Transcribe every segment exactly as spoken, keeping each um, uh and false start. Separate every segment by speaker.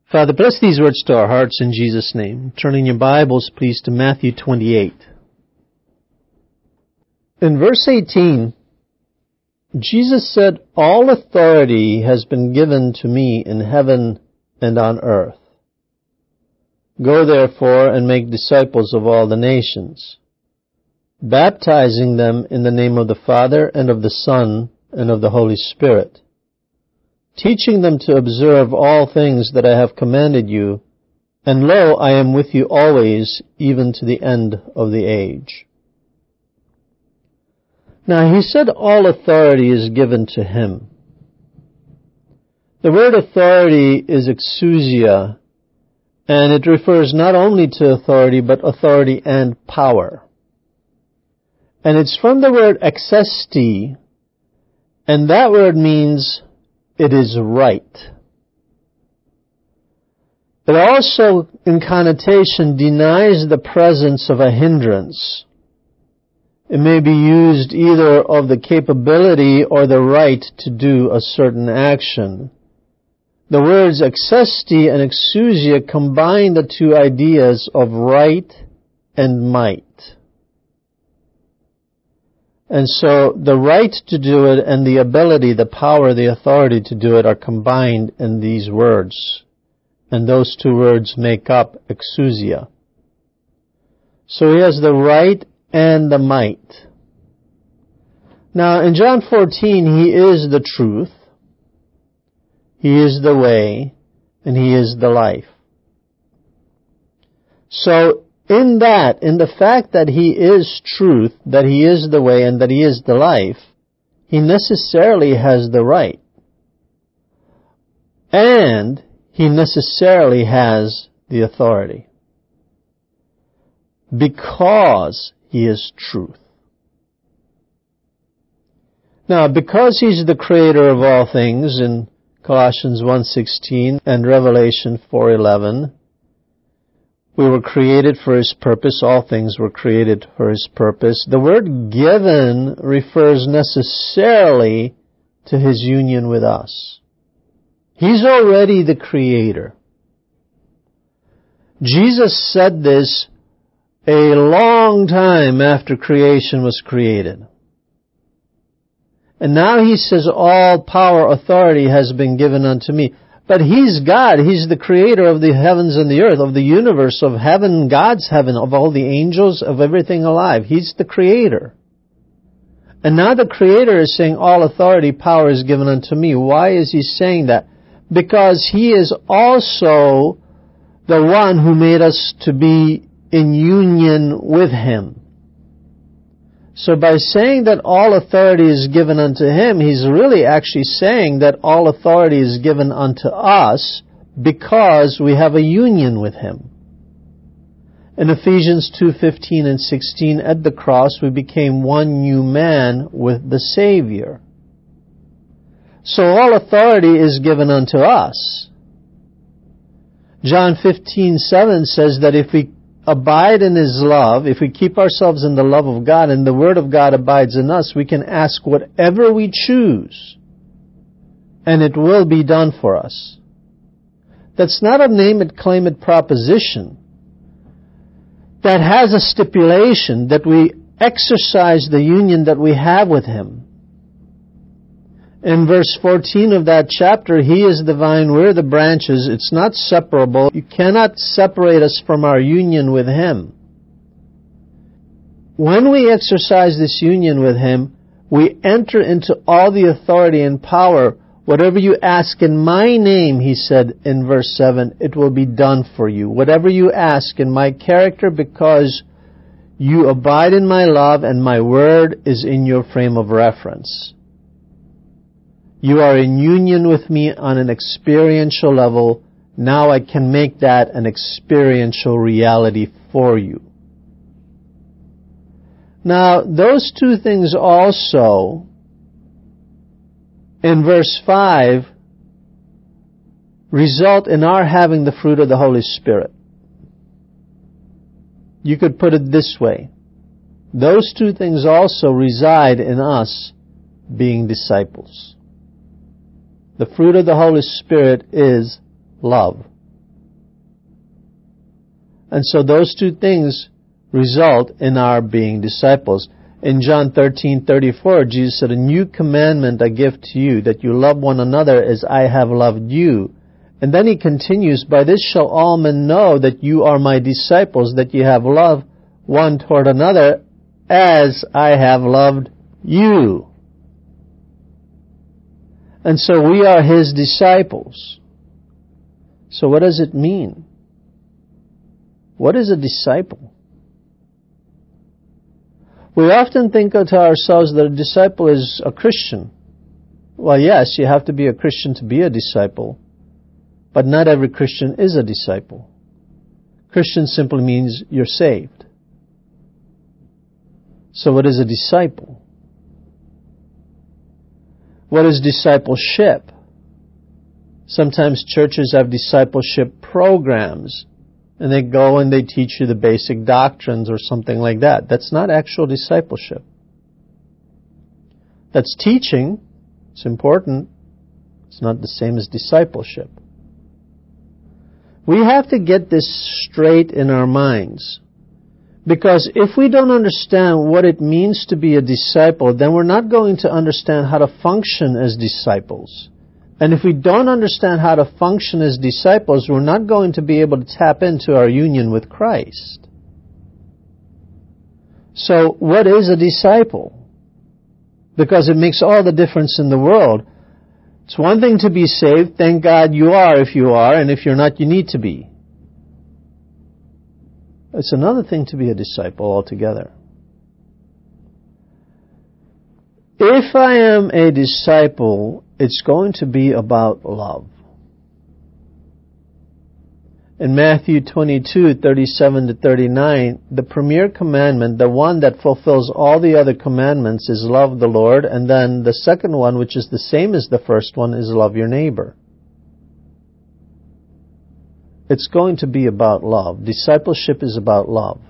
Speaker 1: Father, bless these words to our hearts in Jesus' name. Turning your Bibles, please, to Matthew twenty-eight. In verse eighteen, Jesus said, "All authority has been given to me in heaven and on earth. Go therefore and make disciples of all the nations, baptizing them in the name of the Father and of the Son and of the Holy Spirit, teaching them to observe all things that I have commanded you, and lo, I am with you always, even to the end of the age." Now, he said all authority is given to him. The word authority is exousia, and it refers not only to authority, but authority and power. And it's from the word exesti, and that word means it is right. It also, in connotation, denies the presence of a hindrance. It may be used either of the capability or the right to do a certain action. The words exesti and exousia combine the two ideas of right and might. And so the right to do it and the ability, the power, the authority to do it are combined in these words. And those two words make up exousia. So he has the right and the might. Now in John fourteen, he is the truth, he is the way, and he is the life. So in that, in the fact that he is truth, that he is the way, and that he is the life, he necessarily has the right. And he necessarily has the authority. Because he is truth. Now, because he's the creator of all things in Colossians one sixteen and Revelation four eleven, we were created for his purpose. All things were created for his purpose. The word given refers necessarily to his union with us. He's already the creator. Jesus said this a long time after creation was created. And now he says, all power, authority has been given unto me. But he's God. He's the creator of the heavens and the earth, of the universe, of heaven, God's heaven, of all the angels, of everything alive. He's the creator. And now the creator is saying, all authority, power is given unto me. Why is he saying that? Because he is also the one who made us to be in union with him. So by saying that all authority is given unto him, he's really actually saying that all authority is given unto us because we have a union with him. In Ephesians two fifteen and sixteen, at the cross we became one new man with the Savior. So all authority is given unto us. John fifteen seven says that if we abide in his love, if we keep ourselves in the love of God and the word of God abides in us, we can ask whatever we choose and it will be done for us. That's not a name it, claim it proposition. That has a stipulation that we exercise the union that we have with him. In verse fourteen of that chapter, he is the vine, we're the branches. It's not separable. You cannot separate us from our union with him. When we exercise this union with him, we enter into all the authority and power. Whatever you ask in my name, he said in verse seven, it will be done for you. Whatever you ask in my character, because you abide in my love and my word is in your frame of reference. You are in union with me on an experiential level. Now I can make that an experiential reality for you. Now, those two things also, in verse five, result in our having the fruit of the Holy Spirit. You could put it this way. Those two things also reside in us being disciples. The fruit of the Holy Spirit is love. And so those two things result in our being disciples. In John thirteen thirty-four, Jesus said, "A new commandment I give to you, that you love one another as I have loved you." And then he continues, "By this shall all men know that you are my disciples, that you have love one toward another as I have loved you." And so we are his disciples. So what does it mean? What is a disciple? We often think to ourselves that a disciple is a Christian. Well, yes, you have to be a Christian to be a disciple. But not every Christian is a disciple. Christian simply means you're saved. So what is a disciple? What is discipleship? Sometimes churches have discipleship programs, and they go and they teach you the basic doctrines or something like that. That's not actual discipleship. That's teaching. It's important. It's not the same as discipleship. We have to get this straight in our minds. Because if we don't understand what it means to be a disciple, then we're not going to understand how to function as disciples. And if we don't understand how to function as disciples, we're not going to be able to tap into our union with Christ. So, what is a disciple? Because it makes all the difference in the world. It's one thing to be saved. Thank God you are if you are, and if you're not, you need to be. It's another thing to be a disciple altogether. If I am a disciple, it's going to be about love. In Matthew twenty-two, thirty-seven to thirty-nine, the premier commandment, the one that fulfills all the other commandments, is love the Lord, and then the second one, which is the same as the first one, is love your neighbor. It's going to be about love. Discipleship is about love.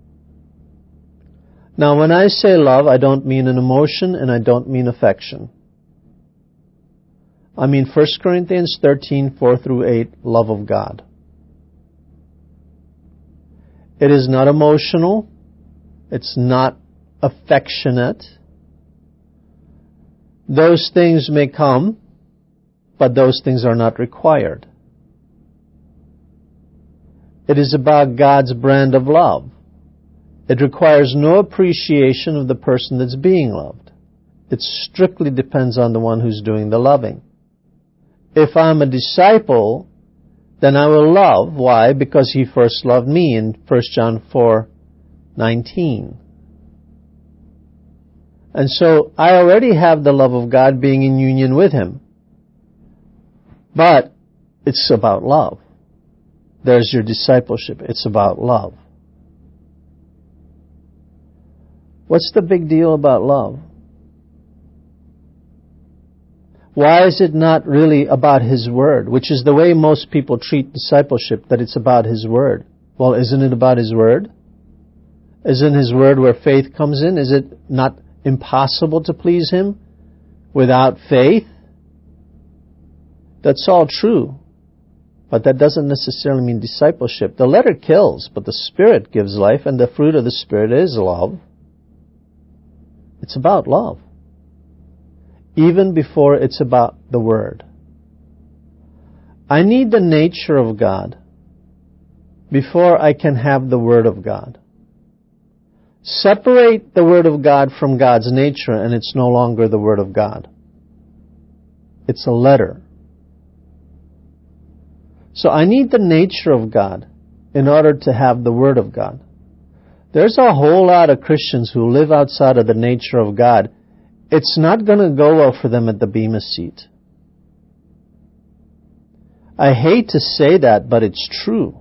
Speaker 1: Now, when I say love, I don't mean an emotion and I don't mean affection. I mean First Corinthians thirteen, four through eight, love of God. It is not emotional. It's not affectionate. Those things may come, but those things are not required. It is about God's brand of love. It requires no appreciation of the person that's being loved. It strictly depends on the one who's doing the loving. If I'm a disciple, then I will love. Why? Because he first loved me in First John four nineteen. And so I already have the love of God being in union with him. But it's about love. There's your discipleship. It's about love. What's the big deal about love? Why is it not really about His Word? Which is the way most people treat discipleship, that it's about His Word. Well, isn't it about His Word? Isn't His Word where faith comes in? Is it not impossible to please Him without faith? That's all true. But that doesn't necessarily mean discipleship. The letter kills, but the Spirit gives life, and the fruit of the Spirit is love. It's about love. Even before it's about the Word. I need the nature of God before I can have the Word of God. Separate the Word of God from God's nature and it's no longer the Word of God. It's a letter. So I need the nature of God in order to have the Word of God. There's a whole lot of Christians who live outside of the nature of God. It's not going to go well for them at the Bema seat. I hate to say that, but it's true.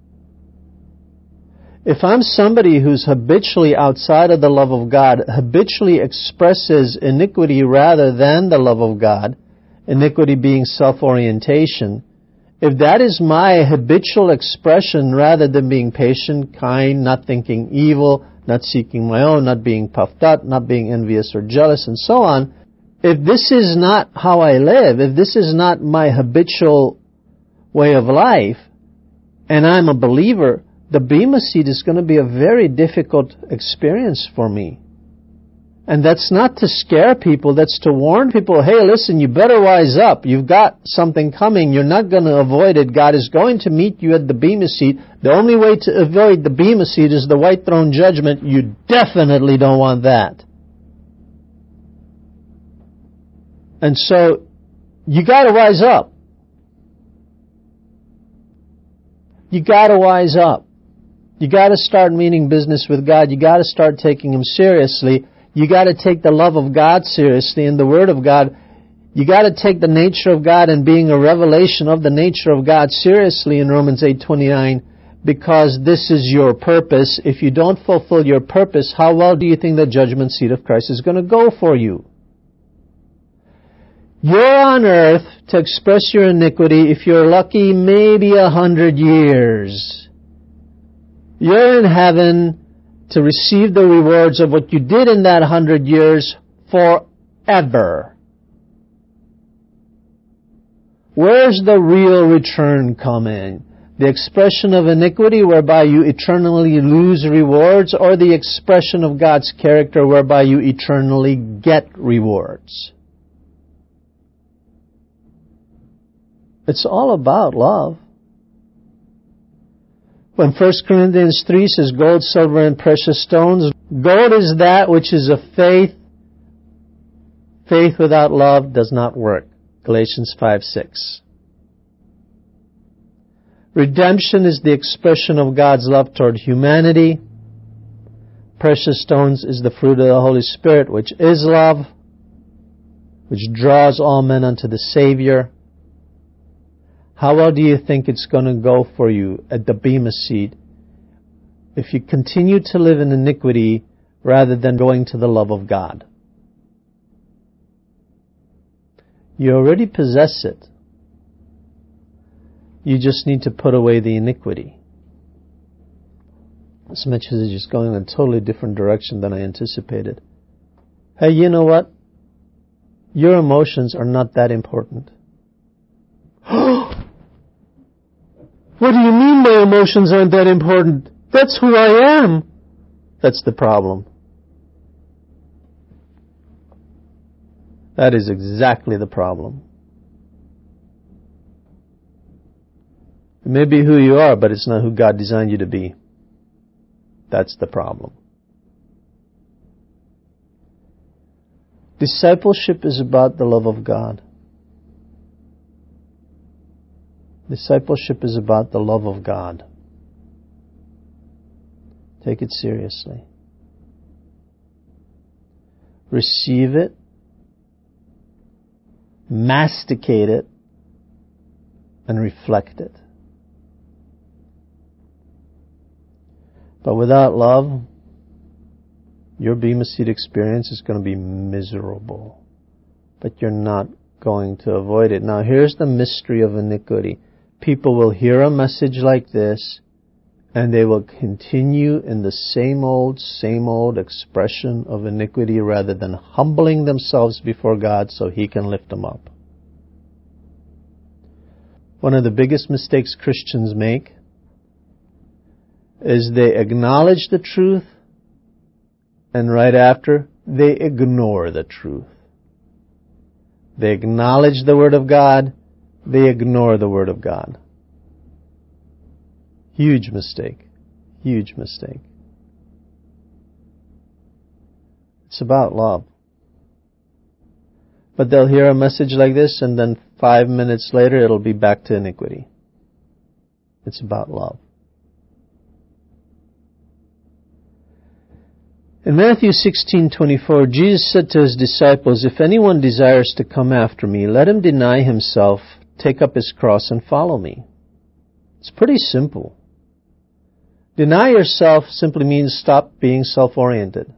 Speaker 1: If I'm somebody who's habitually outside of the love of God, habitually expresses iniquity rather than the love of God, iniquity being self-orientation, if that is my habitual expression rather than being patient, kind, not thinking evil, not seeking my own, not being puffed up, not being envious or jealous, and so on, if this is not how I live, if this is not my habitual way of life, and I'm a believer, the Bema seat is going to be a very difficult experience for me. And that's not to scare people, that's to warn people, hey, listen, you better wise up. You've got something coming. You're not going to avoid it. God is going to meet you at the Bema seat. The only way to avoid the Bema seat is the white throne judgment. You definitely don't want that. And so, you got to wise up. You got to wise up. You got to start meaning business with God. You got to start taking Him seriously. You got to take the love of God seriously and the Word of God. You got to take the nature of God and being a revelation of the nature of God seriously in Romans eight twenty-nine, because this is your purpose. If you don't fulfill your purpose, how well do you think the judgment seat of Christ is going to go for you? You're on earth to express your iniquity, if you're lucky, maybe a hundred years. You're in heaven to receive the rewards of what you did in that hundred years forever. Where's the real return come in? The expression of iniquity whereby you eternally lose rewards, or the expression of God's character whereby you eternally get rewards? It's all about love. When First Corinthians three says gold, silver, and precious stones, gold is that which is of faith. Faith without love does not work. Galatians five six. Redemption is the expression of God's love toward humanity. Precious stones is the fruit of the Holy Spirit, which is love, which draws all men unto the Savior. How well do you think it's going to go for you at the Bema seat if you continue to live in iniquity rather than going to the love of God? You already possess it. You just need to put away the iniquity. This message is just going in a totally different direction than I anticipated. Hey, you know what? Your emotions are not that important. What do you mean my emotions aren't that important? That's who I am. That's the problem. That is exactly the problem. It may be who you are, but it's not who God designed you to be. That's the problem. Discipleship is about the love of God. Discipleship is about the love of God. Take it seriously. Receive it. Masticate it. And reflect it. But without love, your Bema seat experience is going to be miserable. But you're not going to avoid it. Now here's the mystery of iniquity. People will hear a message like this, and they will continue in the same old, same old expression of iniquity rather than humbling themselves before God so He can lift them up. One of the biggest mistakes Christians make is they acknowledge the truth, and right after, they ignore the truth. They acknowledge the Word of God, they ignore the Word of God. Huge mistake. Huge mistake. It's about love. But they'll hear a message like this, and then five minutes later it'll be back to iniquity. It's about love. In Matthew sixteen twenty-four, Jesus said to His disciples, "If anyone desires to come after me, let him deny himself, take up his cross, and follow me." It's pretty simple. Deny yourself simply means stop being self-oriented.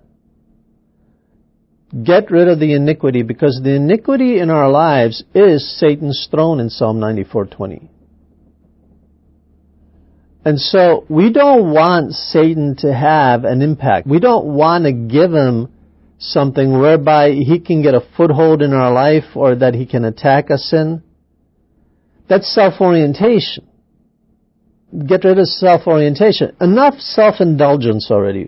Speaker 1: Get rid of the iniquity, because the iniquity in our lives is Satan's throne in Psalm ninety-four twenty. And so we don't want Satan to have an impact. We don't want to give him something whereby he can get a foothold in our life or that he can attack us in. That's self-orientation. get rid of self-orientation. Enough self-indulgence already.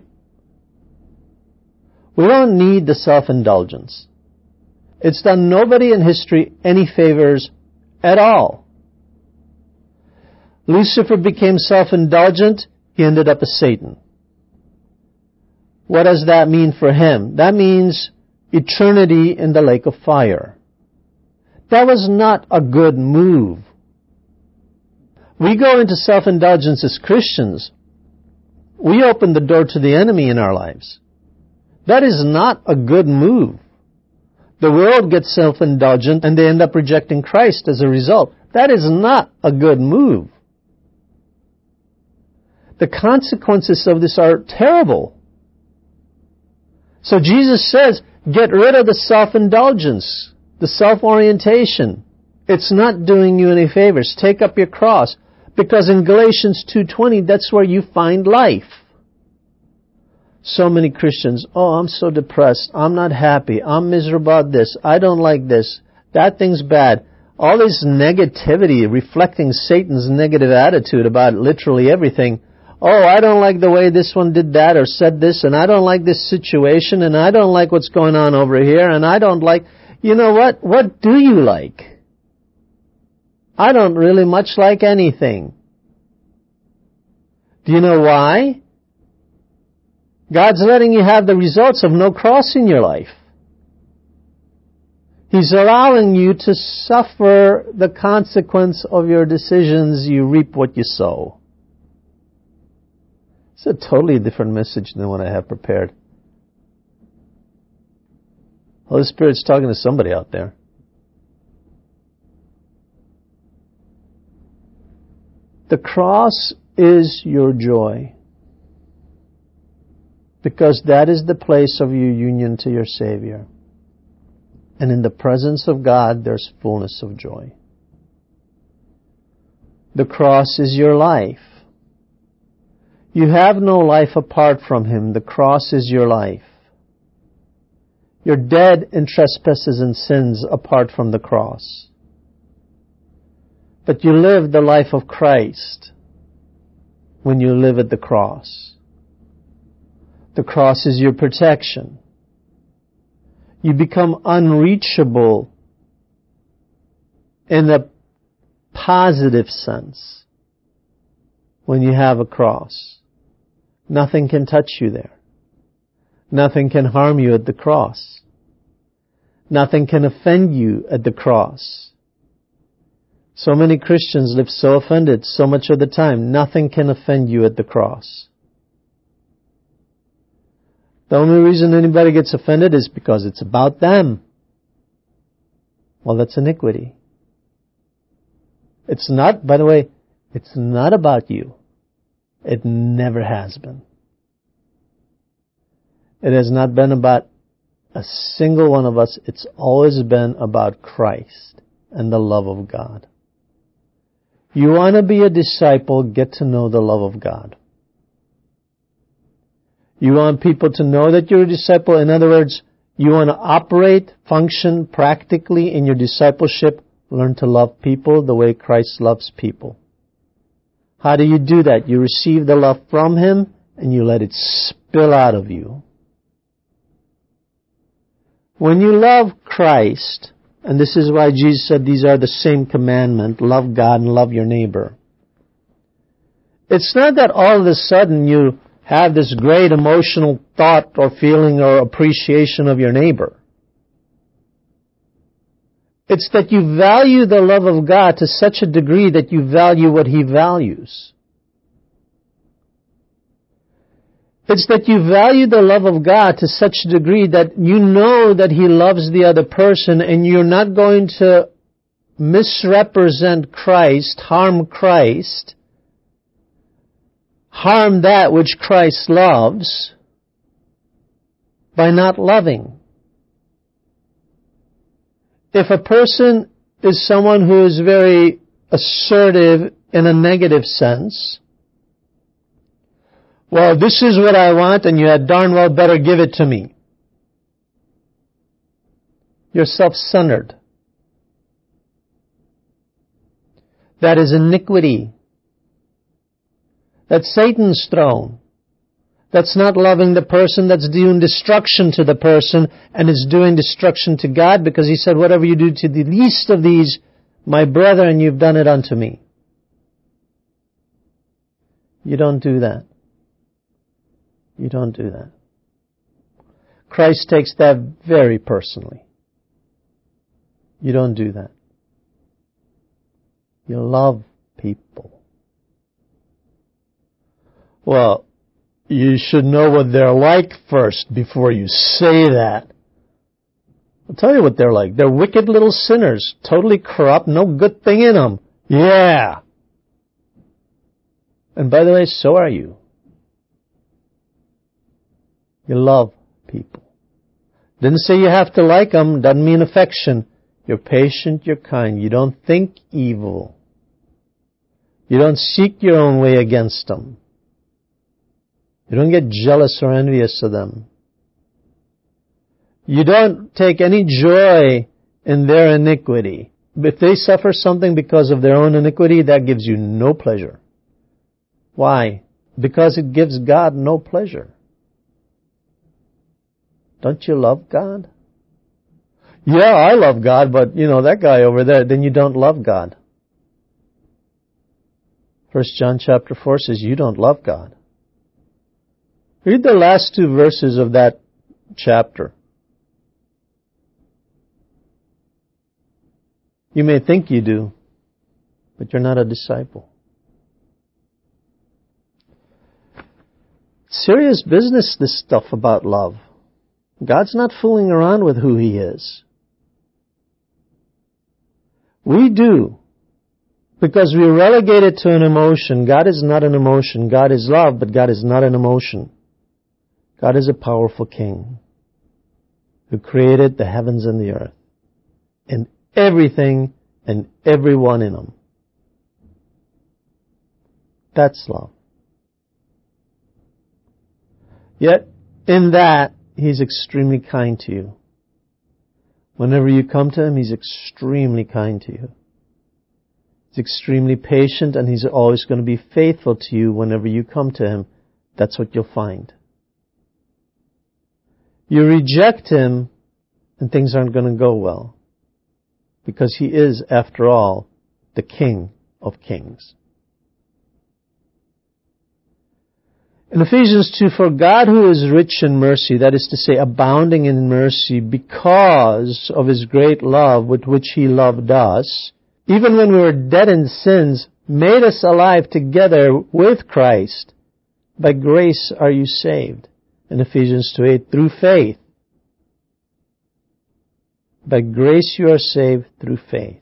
Speaker 1: We don't need the self-indulgence. It's done nobody in history any favors at all. Lucifer became self-indulgent. He ended up as Satan. What does that mean for him? That means eternity in the lake of fire. That was not a good move. We go into self-indulgence as Christians. We open the door to the enemy in our lives. That is not a good move. The world gets self-indulgent and they end up rejecting Christ as a result. That is not a good move. The consequences of this are terrible. So Jesus says, get rid of the self-indulgence, the self-orientation. It's not doing you any favors. Take up your cross. Because in Galatians two twenty, that's where you find life. So many Christians, oh, I'm so depressed. I'm not happy. I'm miserable about this. I don't like this. That thing's bad. All this negativity reflecting Satan's negative attitude about literally everything. Oh, I don't like the way this one did that or said this, and I don't like this situation, and I don't like what's going on over here, and I don't like... You know what? What do you like? I don't really much like anything. Do you know why? God's letting you have the results of no cross in your life. He's allowing you to suffer the consequence of your decisions. You reap what you sow. It's a totally different message than what I have prepared. Holy Spirit's talking to somebody out there. The cross is your joy. Because that is the place of your union to your Savior. And in the presence of God, there's fullness of joy. The cross is your life. You have no life apart from Him. The cross is your life. You're dead in trespasses and sins apart from the cross. But you live the life of Christ when you live at the cross. The cross is your protection. You become unreachable in a positive sense when you have a cross. Nothing can touch you there. Nothing can harm you at the cross. Nothing can offend you at the cross. So many Christians live so offended so much of the time. Nothing can offend you at the cross. The only reason anybody gets offended is because it's about them. Well, that's iniquity. It's not, by the way, it's not about you. It never has been. It has not been about a single one of us. It's always been about Christ and the love of God. You want to be a disciple, get to know the love of God. You want people to know that you're a disciple. In other words, you want to operate, function practically in your discipleship. Learn to love people the way Christ loves people. How do you do that? You receive the love from Him and you let it spill out of you. When you love Christ, and this is why Jesus said these are the same commandment, love God and love your neighbor. It's not that all of a sudden you have this great emotional thought or feeling or appreciation of your neighbor. It's that you value the love of God to such a degree that you value what He values. It's that you value the love of God to such a degree that you know that He loves the other person and you're not going to misrepresent Christ, harm Christ, harm that which Christ loves by not loving. If a person is someone who is very assertive in a negative sense, well, this is what I want and you had darn well better give it to me. You're self-centered. That is iniquity. That's Satan's throne. That's not loving the person. That's doing destruction to the person, and it's doing destruction to God, because He said, whatever you do to the least of these, my brethren, you've done it unto me. You don't do that. You don't do that. Christ takes that very personally. You don't do that. You love people. Well, you should know what they're like first before you say that. I'll tell you what they're like. They're wicked little sinners, totally corrupt, no good thing in them. Yeah. And by the way, so are you. You love people. Didn't say you have to like them. Doesn't mean affection. You're patient, you're kind. You don't think evil. You don't seek your own way against them. You don't get jealous or envious of them. You don't take any joy in their iniquity. If they suffer something because of their own iniquity, that gives you no pleasure. Why? Because it gives God no pleasure. Don't you love God? Yeah, I love God, but, you know, that guy over there, then you don't love God. First John chapter four says you don't love God. Read the last two verses of that chapter. You may think you do, but you're not a disciple. Serious business, this stuff about love. God's not fooling around with who He is. We do, because we relegate it to an emotion. God is not an emotion. God is love, but God is not an emotion. God is a powerful King who created the heavens and the earth and everything and everyone in them. That's love. Yet, in that, He's extremely kind to you. Whenever you come to Him, He's extremely kind to you. He's extremely patient, and He's always going to be faithful to you whenever you come to Him. That's what you'll find. You reject Him, and things aren't going to go well. Because He is, after all, the King of Kings. In Ephesians two, for God who is rich in mercy, that is to say, abounding in mercy, because of His great love with which He loved us, even when we were dead in sins, made us alive together with Christ. By grace are you saved. In Ephesians two eight, through faith. By grace you are saved through faith.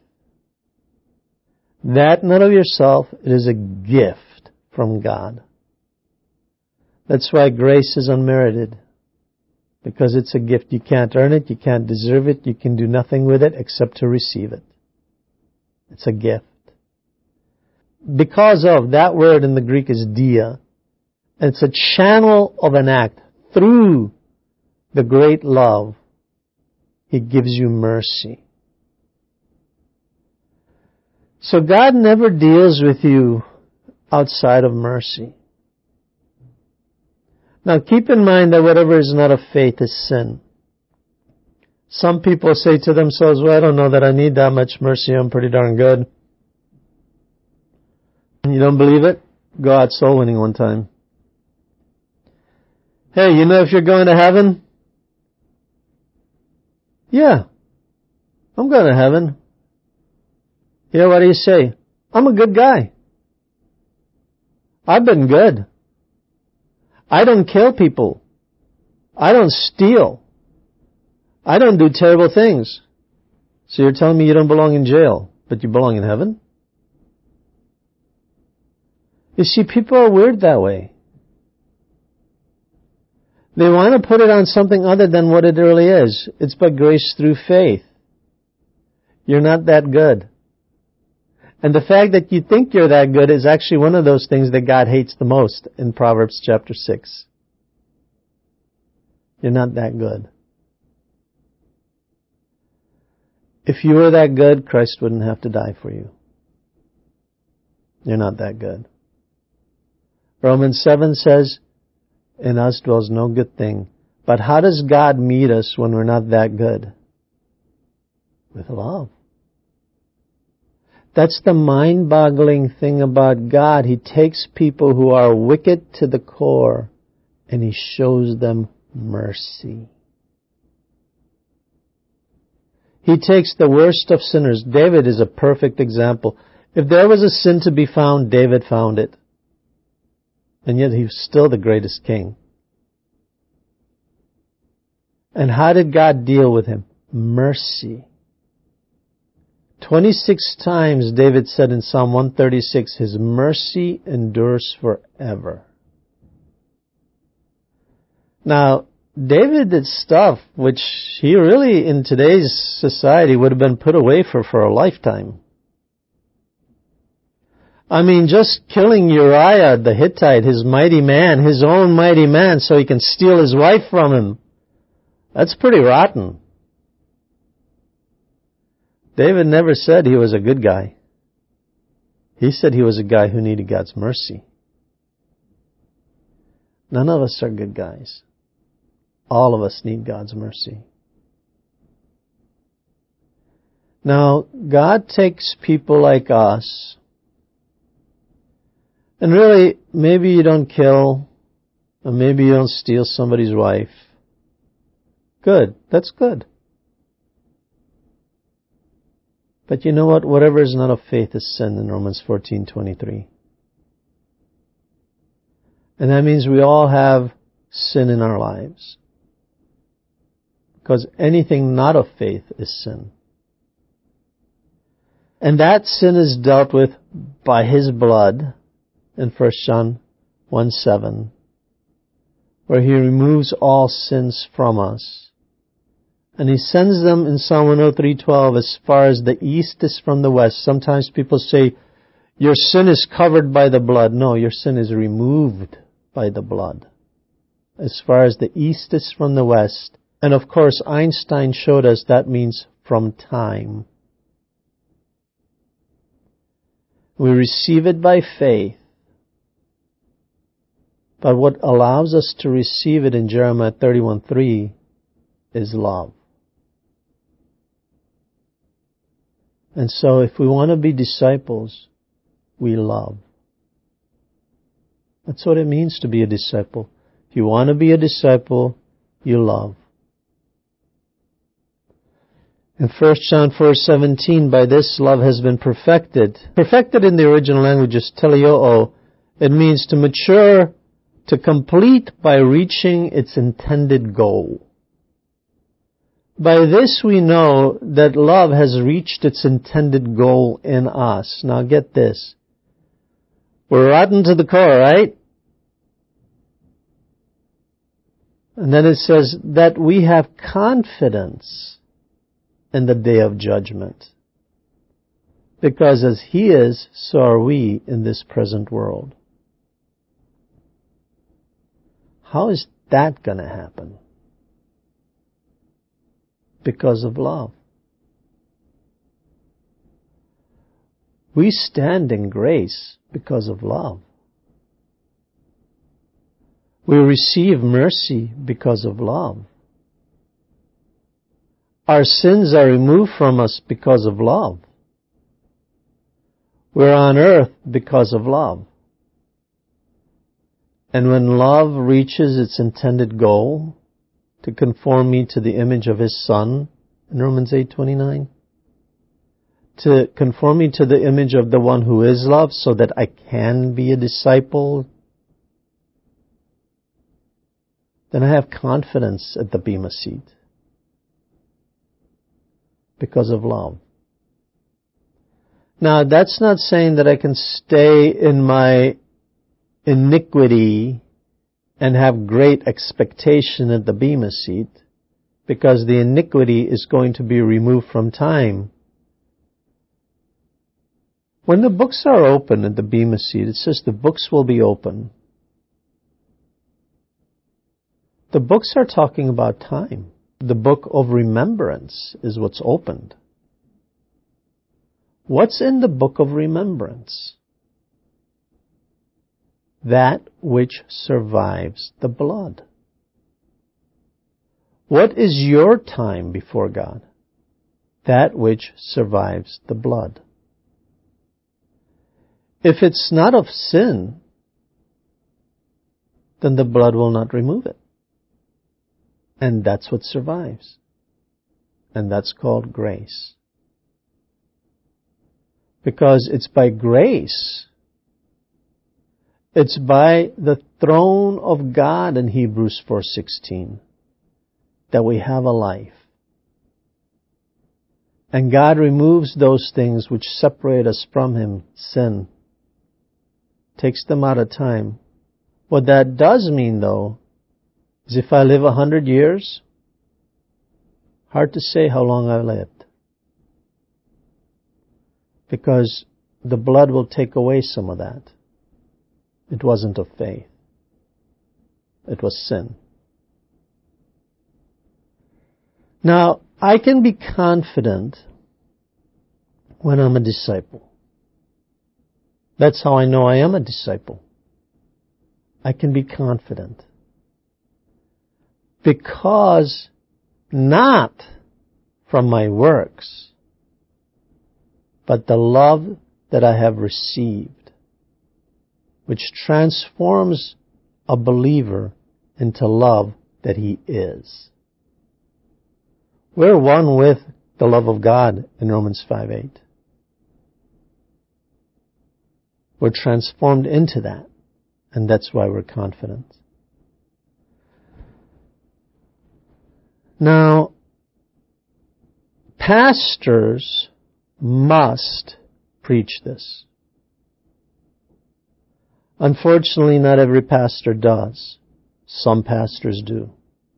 Speaker 1: That not of yourself, it is a gift from God. That's why grace is unmerited. Because it's a gift. You can't earn it, you can't deserve it, you can do nothing with it except to receive it. It's a gift. Because of, that word in the Greek is dia. And it's a channel of an act. Through the great love, He gives you mercy. So God never deals with you outside of mercy. Now keep in mind that whatever is not of faith is sin. Some people say to themselves, well, I don't know that I need that much mercy, I'm pretty darn good. You don't believe it? Go out soul winning one time. Hey, you know if you're going to heaven? Yeah, I'm going to heaven. You know, what do you say? I'm a good guy. I've been good. I don't kill people. I don't steal. I don't do terrible things. So you're telling me you don't belong in jail, but you belong in heaven? You see, people are weird that way. They want to put it on something other than what it really is. It's by grace through faith. You're not that good. And the fact that you think you're that good is actually one of those things that God hates the most in Proverbs chapter six. You're not that good. If you were that good, Christ wouldn't have to die for you. You're not that good. Romans seven says, in us dwells no good thing. But how does God meet us when we're not that good? With love. That's the mind-boggling thing about God. He takes people who are wicked to the core and He shows them mercy. He takes the worst of sinners. David is a perfect example. If there was a sin to be found, David found it. And yet he was still the greatest king. And how did God deal with him? Mercy. twenty-six times David said in Psalm one thirty-six, His mercy endures forever. Now, David did stuff which he really, in today's society, would have been put away for, for a lifetime. I mean, just killing Uriah the Hittite, his mighty man, his own mighty man, so he can steal his wife from him. That's pretty rotten. David never said he was a good guy. He said he was a guy who needed God's mercy. None of us are good guys. All of us need God's mercy. Now, God takes people like us, and really, maybe you don't kill, or maybe you don't steal somebody's wife. Good. That's good. But you know what? Whatever is not of faith is sin in Romans fourteen twenty-three. And that means we all have sin in our lives. Because anything not of faith is sin. And that sin is dealt with by His blood in First John one seven, where He removes all sins from us. And He sends them in Psalm one oh three twelve as far as the east is from the west. Sometimes people say, your sin is covered by the blood. No, your sin is removed by the blood. As far as the east is from the west. And of course, Einstein showed us that means from time. We receive it by faith. But what allows us to receive it in Jeremiah thirty-one three is love. And so if we want to be disciples, we love. That's what it means to be a disciple. If you want to be a disciple, you love. In First John four seventeen, by this love has been perfected. Perfected in the original language is teleoo. It means to mature, to complete by reaching its intended goal. By this we know that love has reached its intended goal in us. Now get this. We're rotten to the core, right? And then it says that we have confidence in the day of judgment. Because as He is, so are we in this present world. How is that going to happen? Because of love. We stand in grace because of love. We receive mercy because of love. Our sins are removed from us because of love. We're on earth because of love. And when love reaches its intended goal, to conform me to the image of His Son, in Romans eight twenty-nine, to conform me to the image of the one who is love, so that I can be a disciple, then I have confidence at the bema seat. Because of love. Now, that's not saying that I can stay in my iniquity and have great expectation at the bema seat, because the iniquity is going to be removed from time. When the books are open at the bema seat, it says the books will be open. The books are talking about time. The book of remembrance is what's opened. What's in the book of remembrance? that which survives the blood. What is your time before God? That which survives the blood. If it's not of sin, then the blood will not remove it. And that's what survives. And that's called grace. Because it's by grace, it's by the throne of God in Hebrews four sixteen that we have a life. And God removes those things which separate us from Him, sin, takes them out of time. What that does mean, though, is if I live a hundred years, hard to say how long I lived. Because the blood will take away some of that. It wasn't of faith. It was sin. Now, I can be confident when I'm a disciple. That's how I know I am a disciple. I can be confident. Because not from my works, but the love that I have received, which transforms a believer into love that he is. We're one with the love of God in Romans five eight. We're transformed into that, and that's why we're confident. Now, pastors must preach this. Unfortunately, not every pastor does. Some pastors do.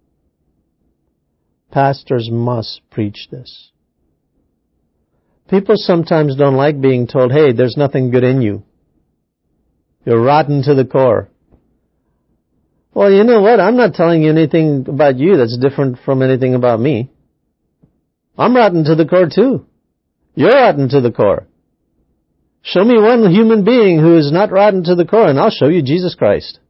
Speaker 1: Pastors must preach this. People sometimes don't like being told, hey, there's nothing good in you. You're rotten to the core. Well, you know what? I'm not telling you anything about you that's different from anything about me. I'm rotten to the core too. You're rotten to the core. Show me one human being who is not rotten to the core, and I'll show you Jesus Christ.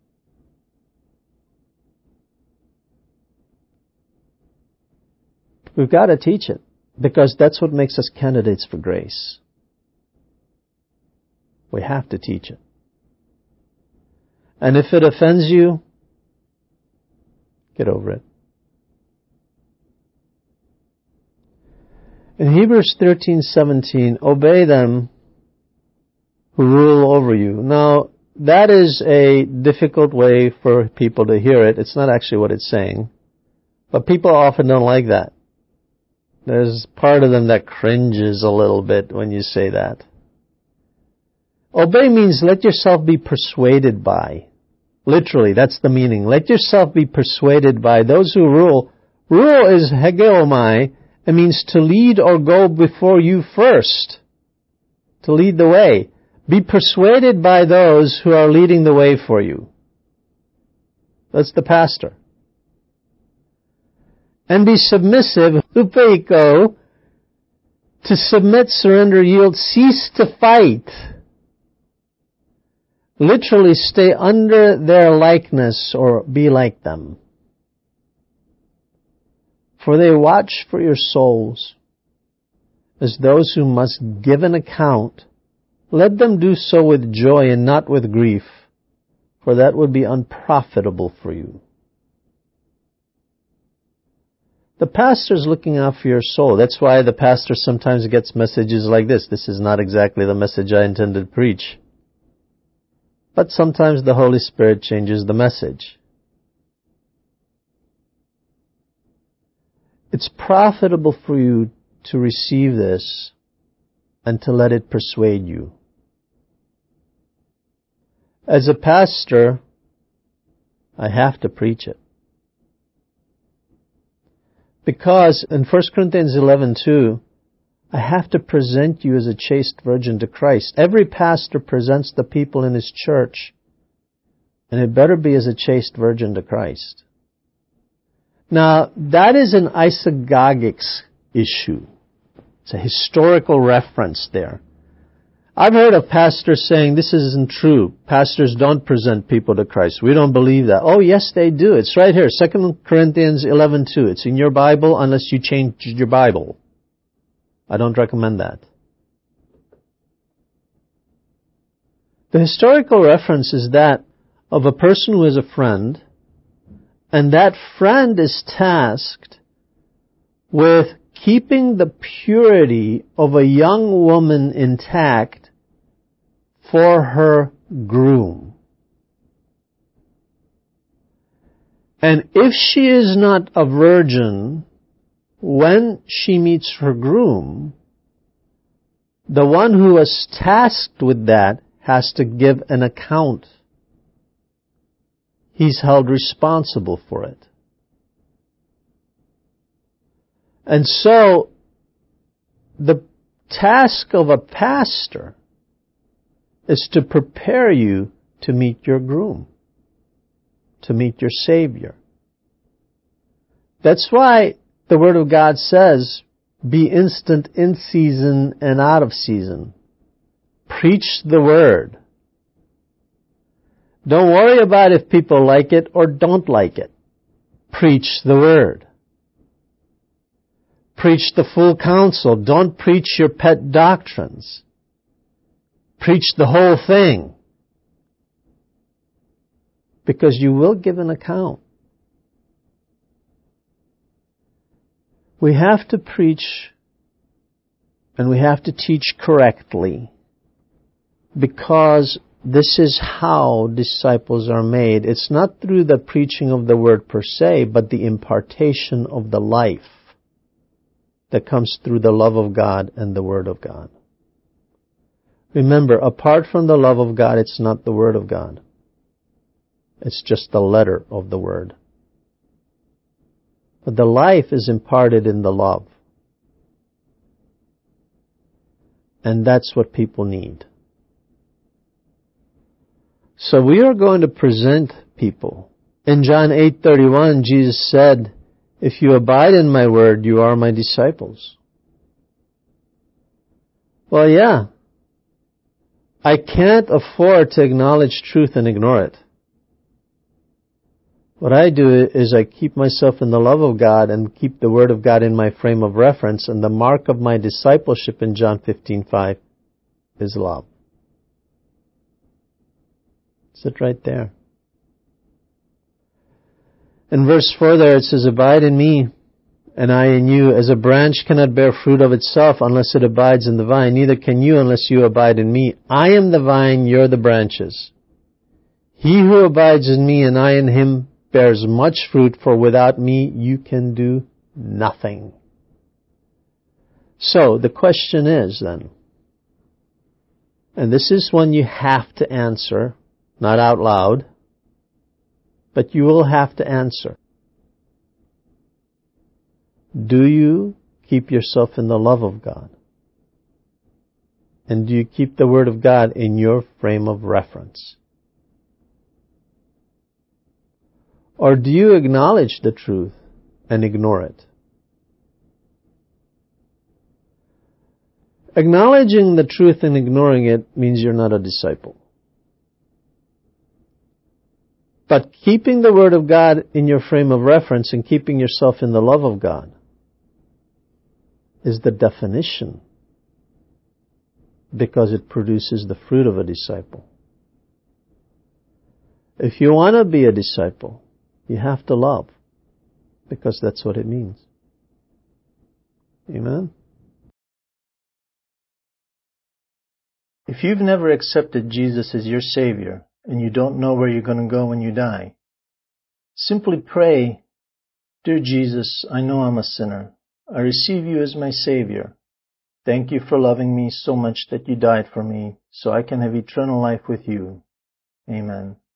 Speaker 1: We've got to teach it, because that's what makes us candidates for grace. We have to teach it. And if it offends you, get over it. In Hebrews thirteen seventeen, obey them who rule over you. Now, that is a difficult way for people to hear it. It's not actually what it's saying. But people often don't like that. There's part of them that cringes a little bit when you say that. Obey means let yourself be persuaded by. Literally, that's the meaning. Let yourself be persuaded by those who rule. Rule is hegeomai. It means to lead or go before you first. To lead the way. Be persuaded by those who are leading the way for you. That's the pastor. And be submissive, hupeiko, to submit, surrender, yield, cease to fight. Literally stay under their likeness or be like them. For they watch for your souls as those who must give an account. Let them do so with joy and not with grief, for that would be unprofitable for you. The pastor's looking out for your soul. That's why the pastor sometimes gets messages like this. This is not exactly the message I intended to preach. But sometimes the Holy Spirit changes the message. It's profitable for you to receive this and to let it persuade you. As a pastor, I have to preach it. Because in First Corinthians eleven two, I have to present you as a chaste virgin to Christ. Every pastor presents the people in his church, and it better be as a chaste virgin to Christ. Now, that is an isagogics issue. It's a historical reference there. I've heard of pastors saying this isn't true. Pastors don't present people to Christ. We don't believe that. Oh, yes, they do. It's right here, Second Corinthians eleven two. It's in your Bible unless you change your Bible. I don't recommend that. The historical reference is that of a person who is a friend, and that friend is tasked with keeping the purity of a young woman intact for her groom. And if she is not a virgin when she meets her groom, the one who was tasked with that has to give an account. He's held responsible for it. And so, the task of a pastor is to prepare you to meet your groom, to meet your Savior. That's why the Word of God says, be instant in season and out of season. Preach the Word. Don't worry about if people like it or don't like it. Preach the Word. Preach the full counsel. Don't preach your pet doctrines. Preach the whole thing. Because you will give an account. We have to preach and we have to teach correctly, because this is how disciples are made. It's not through the preaching of the Word per se, but the impartation of the life that comes through the love of God and the Word of God. Remember, apart from the love of God, it's not the Word of God. It's just the letter of the Word. But the life is imparted in the love. And that's what people need. So we are going to present people. In John eight thirty-one, Jesus said, if you abide in my word, you are my disciples. Well, yeah. I can't afford to acknowledge truth and ignore it. What I do is I keep myself in the love of God and keep the Word of God in my frame of reference, and the mark of my discipleship in John fifteen five is love. It's it right there. In verse four there it says, abide in me, and I in you. As a branch cannot bear fruit of itself unless it abides in the vine, neither can you unless you abide in me. I am the vine, you're the branches. He who abides in me and I in him bears much fruit, for without me you can do nothing. So, the question is then, and this is one you have to answer, not out loud, but you will have to answer. Do you keep yourself in the love of God? And do you keep the Word of God in your frame of reference? Or do you acknowledge the truth and ignore it? Acknowledging the truth and ignoring it means you're not a disciple. But keeping the Word of God in your frame of reference and keeping yourself in the love of God is the definition, because it produces the fruit of a disciple. If you want to be a disciple, you have to love, because that's what it means. Amen? If you've never accepted Jesus as your Savior, and you don't know where you're going to go when you die, simply pray, Dear Jesus, I know I'm a sinner. I receive you as my Savior. Thank you for loving me so much that you died for me, so I can have eternal life with you. Amen.